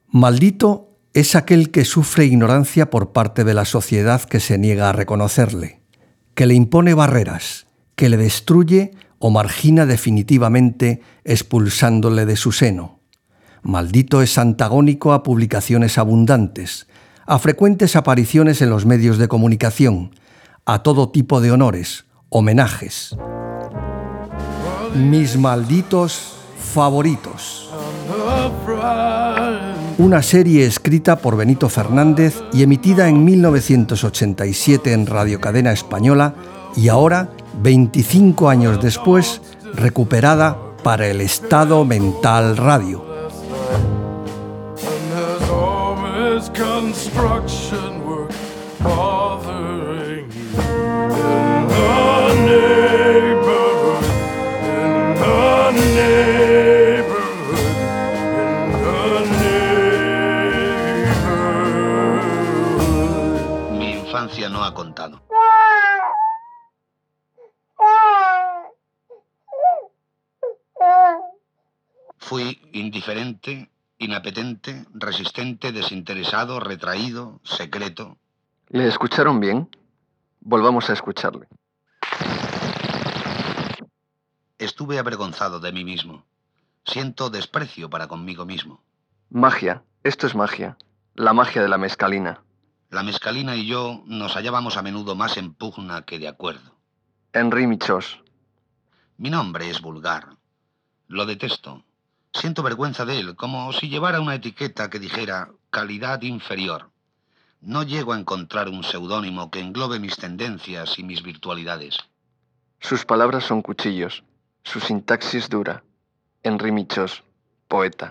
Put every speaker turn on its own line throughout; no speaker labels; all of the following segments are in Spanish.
Maldito es aquel que sufre ignorancia por parte de la sociedad que se niega a reconocerle, que le impone barreras, que le destruye o margina definitivamente expulsándole de su seno. Maldito es antagónico a publicaciones abundantes, a frecuentes apariciones en los medios de comunicación, a todo tipo de honores, homenajes. Mis malditos favoritos. Una serie escrita por Benito Fernández y emitida en 1987 en Radio Cadena Española y ahora, 25 años después, recuperada para el Estado Mental Radio.
Mi infancia no ha contado. Fui indiferente, inapetente, resistente, desinteresado, retraído, secreto.
¿Le escucharon bien? Volvamos a escucharle.
Estuve avergonzado de mí mismo. Siento desprecio para conmigo mismo.
Magia. Esto es magia. La magia de la mescalina.
La mescalina y yo nos hallábamos a menudo más en pugna que de acuerdo.
Henri Michaux.
Mi nombre es vulgar. Lo detesto. Siento vergüenza de él, como si llevara una etiqueta que dijera calidad inferior. No llego a encontrar un seudónimo que englobe mis tendencias y mis virtualidades.
Sus palabras son cuchillos. Su sintaxis dura. Henri Michaux, poeta.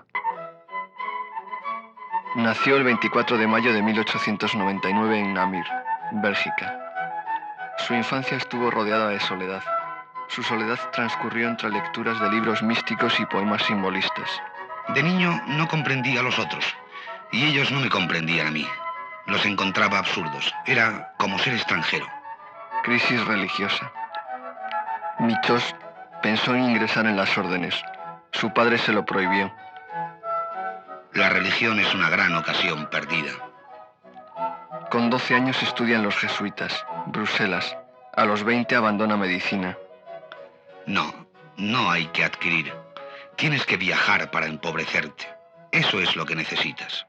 Nació el 24 de mayo de 1899 en Namur, Bélgica. Su infancia estuvo rodeada de soledad. Su soledad transcurrió entre lecturas de libros místicos y poemas simbolistas.
De niño no comprendía a los otros, y ellos no me comprendían a mí. Los encontraba absurdos. Era como ser extranjero.
Crisis religiosa. Michaux pensó en ingresar en las órdenes. Su padre se lo prohibió.
La religión es una gran ocasión perdida.
Con 12 años estudia en los jesuitas, Bruselas. A los 20 abandona medicina.
No hay que adquirir. Tienes que viajar para empobrecerte. Eso es lo que necesitas.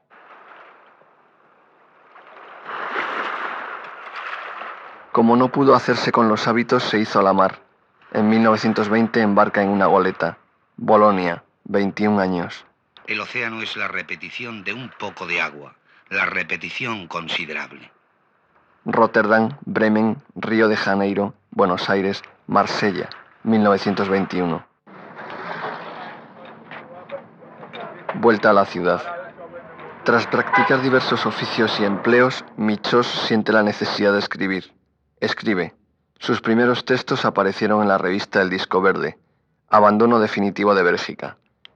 Como no pudo hacerse con los hábitos, se hizo a la mar. En 1920 embarca en una goleta. Bolonia, 21 años.
El océano es la repetición de un poco de agua, la repetición considerable.
Rotterdam, Bremen, Río de Janeiro, Buenos Aires, Marsella, 1921. Vuelta a la ciudad. Tras practicar diversos oficios y empleos, Michaux siente la necesidad de escribir. Escribe. Sus primeros textos aparecieron en la revista El Disco Verde. Abandono definitivo de Bélgica.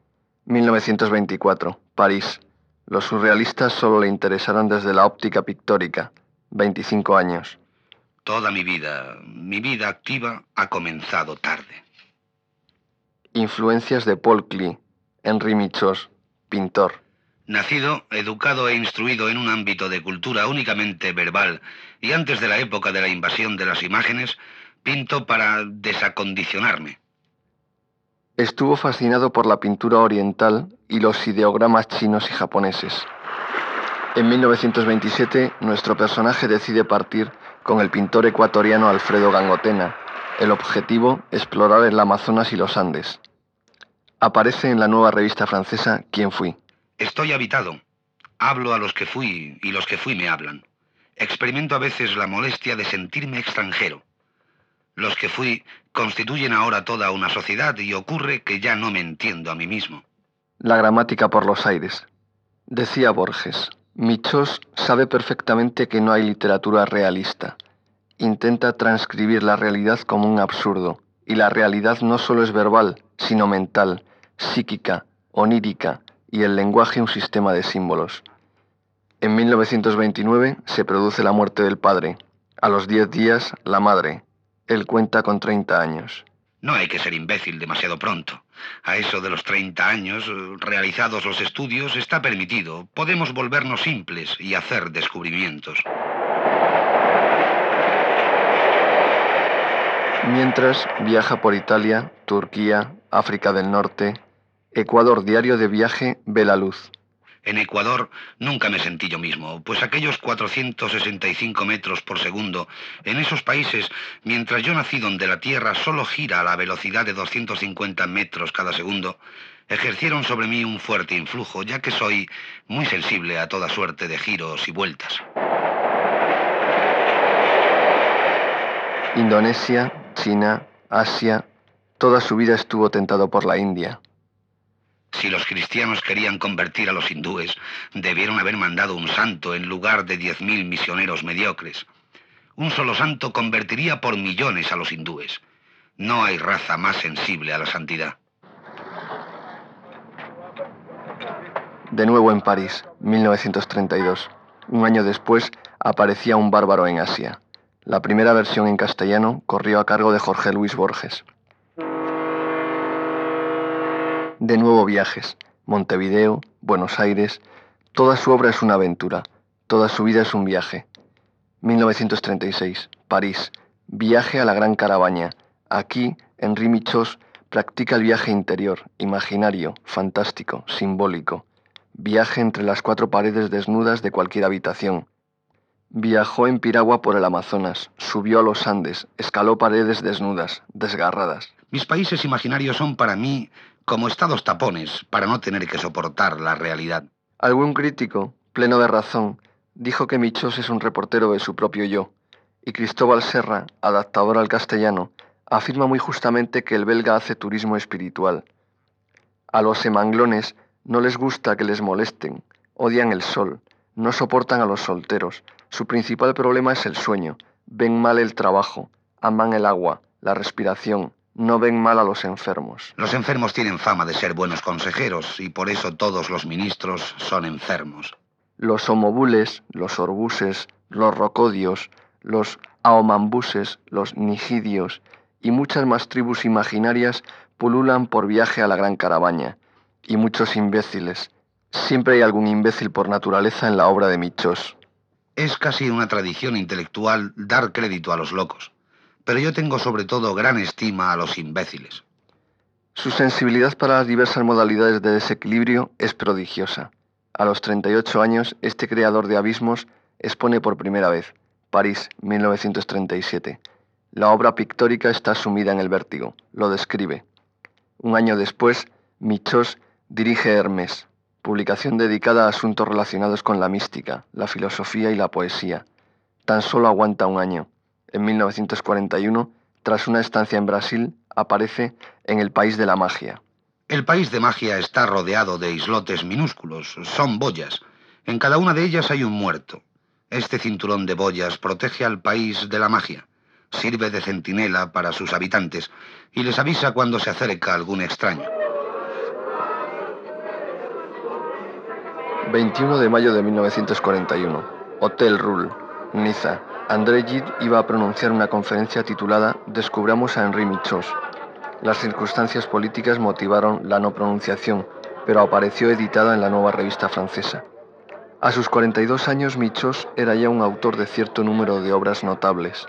1924, París. Los surrealistas solo le interesaron desde la óptica pictórica. 25 años.
Toda mi vida activa ha comenzado tarde.
Influencias de Paul Klee, Henri Michaux, pintor.
Nacido, educado e instruido en un ámbito de cultura únicamente verbal y antes de la época de la invasión de las imágenes, pinto para desacondicionarme.
Estuvo fascinado por la pintura oriental y los ideogramas chinos y japoneses. En 1927, nuestro personaje decide partir con el pintor ecuatoriano Alfredo Gangotena. El objetivo, explorar el Amazonas y los Andes. Aparece en la nueva revista francesa ¿Quién fui?
Estoy habitado. Hablo a los que fui y los que fui me hablan. Experimento a veces la molestia de sentirme extranjero. Los que fui constituyen ahora toda una sociedad y ocurre que ya no me entiendo a mí mismo.
La gramática por los aires. Decía Borges, Michaux sabe perfectamente que no hay literatura realista. Intenta transcribir la realidad como un absurdo, y la realidad no solo es verbal, sino mental, psíquica, onírica, y el lenguaje un sistema de símbolos. En 1929 se produce la muerte del padre. A los 10 días, la madre. Él cuenta con 30 años.
No hay que ser imbécil demasiado pronto. A eso de los 30 años, realizados los estudios, está permitido. Podemos volvernos simples y hacer descubrimientos.
Mientras viaja por Italia, Turquía, África del Norte, Ecuador, diario de viaje, ve la luz.
En Ecuador nunca me sentí yo mismo, pues aquellos 465 metros por segundo, en esos países, mientras yo nací donde la Tierra solo gira a la velocidad de 250 metros cada segundo, ejercieron sobre mí un fuerte influjo, ya que soy muy sensible a toda suerte de giros y vueltas.
Indonesia, China, Asia, toda su vida estuvo tentado por la India.
Si los cristianos querían convertir a los hindúes, debieron haber mandado un santo en lugar de 10.000 misioneros mediocres. Un solo santo convertiría por millones a los hindúes. No hay raza más sensible a la santidad.
De nuevo en París, 1932. Un año después, aparecía Un bárbaro en Asia. La primera versión en castellano corrió a cargo de Jorge Luis Borges. De nuevo viajes, Montevideo, Buenos Aires, toda su obra es una aventura, toda su vida es un viaje. 1936, París, viaje a la Gran Carabaña. Aquí, Henri Michaux practica el viaje interior, imaginario, fantástico, simbólico. Viaje entre las cuatro paredes desnudas de cualquier habitación. Viajó en piragua por el Amazonas, subió a los Andes, escaló paredes desnudas, desgarradas.
Mis países imaginarios son para mí como estados tapones, para no tener que soportar la realidad.
Algún crítico, pleno de razón, dijo que Michaux es un reportero de su propio yo, y Cristóbal Serra, adaptador al castellano, afirma muy justamente que el belga hace turismo espiritual. A los semanglones no les gusta que les molesten, odian el sol, no soportan a los solteros, su principal problema es el sueño, ven mal el trabajo, aman el agua, la respiración, no ven mal a los enfermos.
Los enfermos tienen fama de ser buenos consejeros y por eso todos los ministros son enfermos.
Los homobules, los orbuses, los rocodios, los aomambuses, los nigidios y muchas más tribus imaginarias pululan por viaje a la Gran Carabaña. Y muchos imbéciles. Siempre hay algún imbécil por naturaleza en la obra de Michaux.
Es casi una tradición intelectual dar crédito a los locos. Pero yo tengo sobre todo gran estima a los imbéciles.
Su sensibilidad para las diversas modalidades de desequilibrio es prodigiosa. A los 38 años, este creador de abismos expone por primera vez, París, 1937. La obra pictórica está sumida en el vértigo, lo describe. Un año después, Michaux dirige Hermès, publicación dedicada a asuntos relacionados con la mística, la filosofía y la poesía. Tan solo aguanta un año. En 1941, tras una estancia en Brasil, aparece en El País de la Magia.
El país de magia está rodeado de islotes minúsculos, son boyas. En cada una de ellas hay un muerto. Este cinturón de boyas protege al país de la magia. Sirve de centinela para sus habitantes y les avisa cuando se acerca algún extraño.
21 de mayo de 1941. Hotel Rull, Niza. André Gide iba a pronunciar una conferencia titulada Descubramos a Henri Michaux. Las circunstancias políticas motivaron la no pronunciación, pero apareció editada en la Nueva Revista Francesa. A sus 42 años, Michaux era ya un autor de cierto número de obras notables.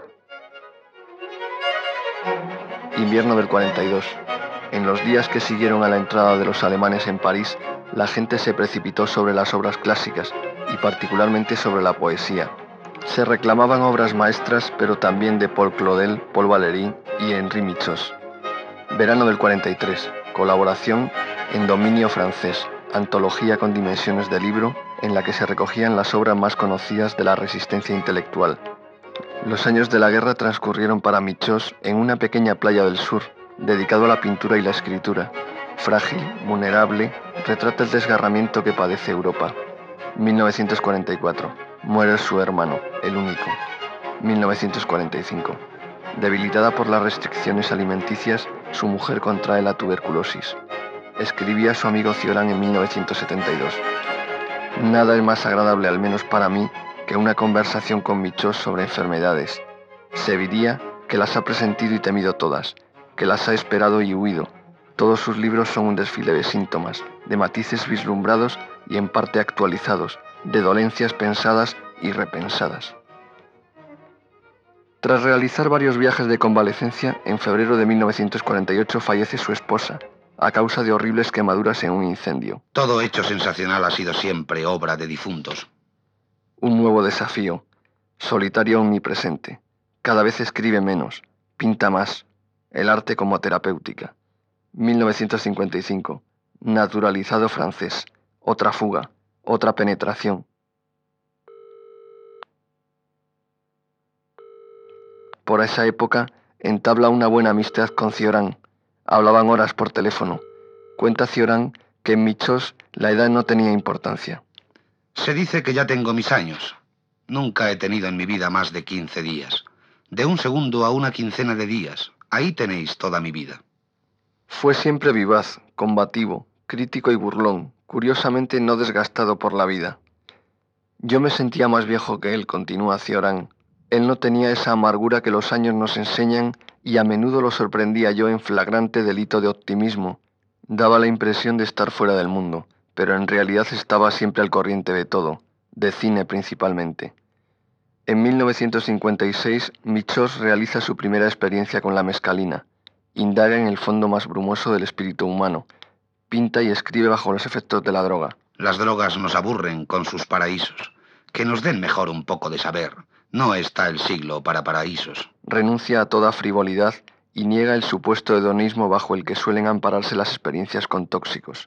Invierno del 42. En los días que siguieron a la entrada de los alemanes en París, la gente se precipitó sobre las obras clásicas y particularmente sobre la poesía. Se reclamaban obras maestras, pero también de Paul Claudel, Paul Valéry y Henri Michaux. Verano del 43. Colaboración en dominio francés. Antología con dimensiones de libro, en la que se recogían las obras más conocidas de la resistencia intelectual. Los años de la guerra transcurrieron para Michaux en una pequeña playa del sur, dedicado a la pintura y la escritura. Frágil, vulnerable, retrata el desgarramiento que padece Europa. 1944. Muere su hermano, el único. 1945. Debilitada por las restricciones alimenticias, su mujer contrae la tuberculosis. Escribía a su amigo Cioran en 1972. Nada es más agradable, al menos para mí, que una conversación con Michaux sobre enfermedades. Se diría que las ha presentido y temido todas, que las ha esperado y huido, Todos sus libros son un desfile de síntomas, de matices vislumbrados y en parte actualizados, de dolencias pensadas y repensadas. Tras realizar varios viajes de convalecencia, en febrero de 1948 fallece su esposa, a causa de horribles quemaduras en un incendio.
Todo hecho sensacional ha sido siempre obra de difuntos.
Un nuevo desafío, solitario omnipresente. Cada vez escribe menos, pinta más, el arte como terapéutica. 1955, naturalizado francés, otra fuga, otra penetración. Por esa época, entabla una buena amistad con Cioran. Hablaban horas por teléfono. Cuenta Cioran que en Michós la edad no tenía importancia.
Se dice que ya tengo mis años. Nunca he tenido en mi vida más de 15 días. De un segundo a una quincena de días. Ahí tenéis toda mi vida.
Fue siempre vivaz, combativo, crítico y burlón, curiosamente no desgastado por la vida. Yo me sentía más viejo que él, continúa Cioran. Él no tenía esa amargura que los años nos enseñan y a menudo lo sorprendía yo en flagrante delito de optimismo. Daba la impresión de estar fuera del mundo, pero en realidad estaba siempre al corriente de todo, de cine principalmente. En 1956, Michós realiza su primera experiencia con la mescalina. Indaga en el fondo más brumoso del espíritu humano. Pinta y escribe bajo los efectos de la droga.
Las drogas nos aburren con sus paraísos. Que nos den mejor un poco de saber. No está el siglo para paraísos.
Renuncia a toda frivolidad y niega el supuesto hedonismo bajo el que suelen ampararse las experiencias con tóxicos.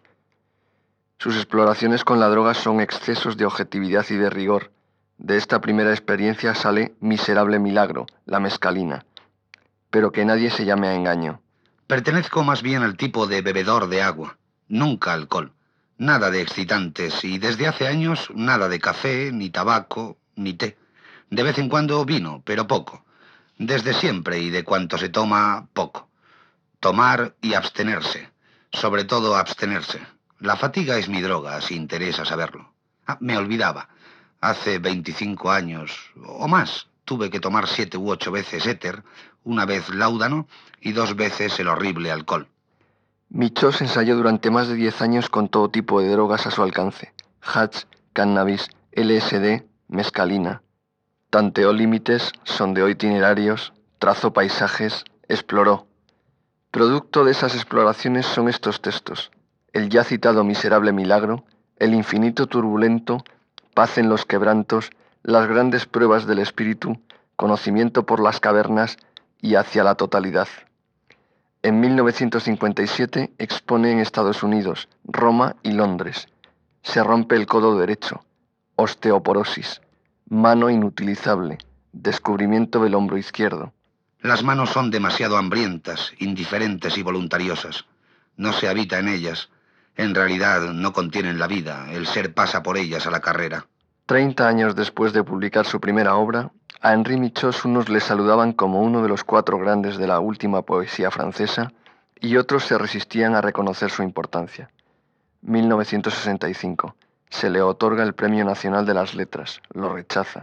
Sus exploraciones con la droga son excesos de objetividad y de rigor. De esta primera experiencia sale Miserable Milagro, la mescalina. Pero que nadie se llame a engaño.
Pertenezco más bien al tipo de bebedor de agua. Nunca alcohol. Nada de excitantes y desde hace años nada de café, ni tabaco, ni té. De vez en cuando vino, pero poco. Desde siempre y de cuanto se toma, poco. Tomar y abstenerse. Sobre todo abstenerse. La fatiga es mi droga, si interesa saberlo. Me olvidaba. Hace 25 años o más tuve que tomar 7 u 8 veces éter, una vez láudano y 2 veces el horrible alcohol.
Michós ensayó durante más de 10 años con todo tipo de drogas a su alcance. Hatch, cannabis, LSD, mescalina. Tanteó límites, sondeó itinerarios, trazó paisajes, exploró. Producto de esas exploraciones son estos textos. El ya citado Miserable Milagro, El infinito turbulento, Paz en los quebrantos, Las grandes pruebas del espíritu, Conocimiento por las cavernas y Hacia la totalidad. En 1957 expone en Estados Unidos, Roma y Londres. Se rompe el codo derecho, osteoporosis, mano inutilizable, descubrimiento del hombro izquierdo.
Las manos son demasiado hambrientas, indiferentes y voluntariosas. No se habita en ellas. En realidad no contienen la vida, el ser pasa por ellas a la carrera.
30 años después de publicar su primera obra, a Henri Michós unos le saludaban como uno de los 4 grandes de la última poesía francesa y otros se resistían a reconocer su importancia. 1965. Se le otorga el Premio Nacional de las Letras. Lo rechaza.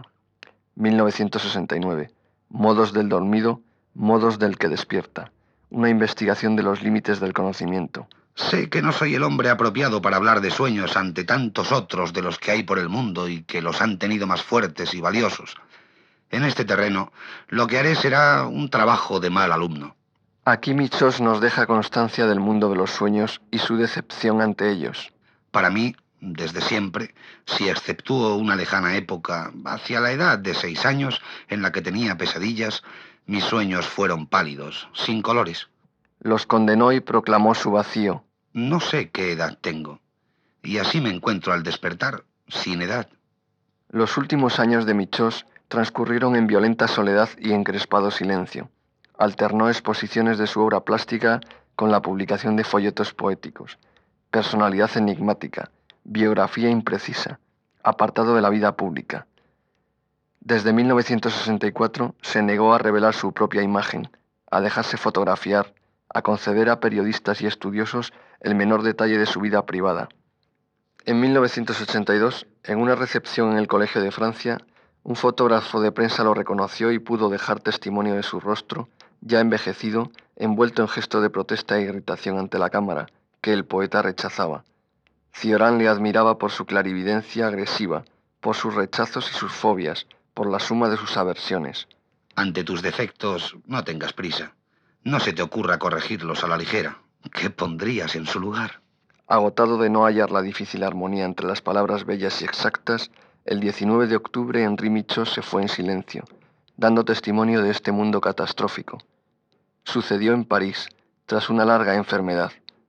1969. Modos del dormido, modos del que despierta. Una investigación de los límites del conocimiento.
Sé que no soy el hombre apropiado para hablar de sueños ante tantos otros de los que hay por el mundo y que los han tenido más fuertes y valiosos. En este terreno, lo que haré será un trabajo de mal alumno.
Aquí Michós nos deja constancia del mundo de los sueños y su decepción ante ellos.
Para mí, desde siempre, si exceptúo una lejana época, hacia la edad de 6 años, en la que tenía pesadillas, mis sueños fueron pálidos, sin colores.
Los condenó y proclamó su vacío.
No sé qué edad tengo, y así me encuentro al despertar, sin edad.
Los últimos años de Michós transcurrieron en violenta soledad y encrespado silencio. Alternó exposiciones de su obra plástica con la publicación de folletos poéticos. Personalidad enigmática, biografía imprecisa, apartado de la vida pública. Desde 1964 se negó a revelar su propia imagen, a dejarse fotografiar, a conceder a periodistas y estudiosos el menor detalle de su vida privada. En 1982, en una recepción en el Colegio de Francia, un fotógrafo de prensa lo reconoció y pudo dejar testimonio de su rostro, ya envejecido, envuelto en gesto de protesta e irritación ante la cámara, que el poeta rechazaba. Cioran le admiraba por su clarividencia agresiva, por sus rechazos y sus fobias, por la suma de sus aversiones.
Ante tus defectos, no tengas prisa. No se te ocurra corregirlos a la ligera. ¿Qué pondrías en su lugar?
Agotado de no hallar la difícil armonía entre las palabras bellas y exactas, el 19 de octubre Henri Michaux se fue en silencio, dando testimonio de este mundo catastrófico. Sucedió en París, tras una larga enfermedad,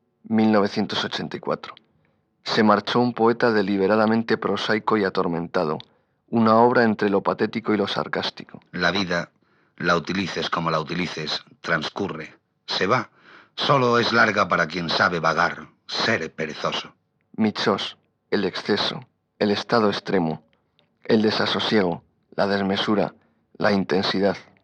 1984. Se marchó un poeta deliberadamente prosaico y atormentado, una obra entre lo patético y lo sarcástico.
La vida, la utilices como la utilices, transcurre, se va. Solo es larga para quien sabe vagar, ser perezoso.
Michaux, el exceso, el estado extremo, el desasosiego, la desmesura, la intensidad.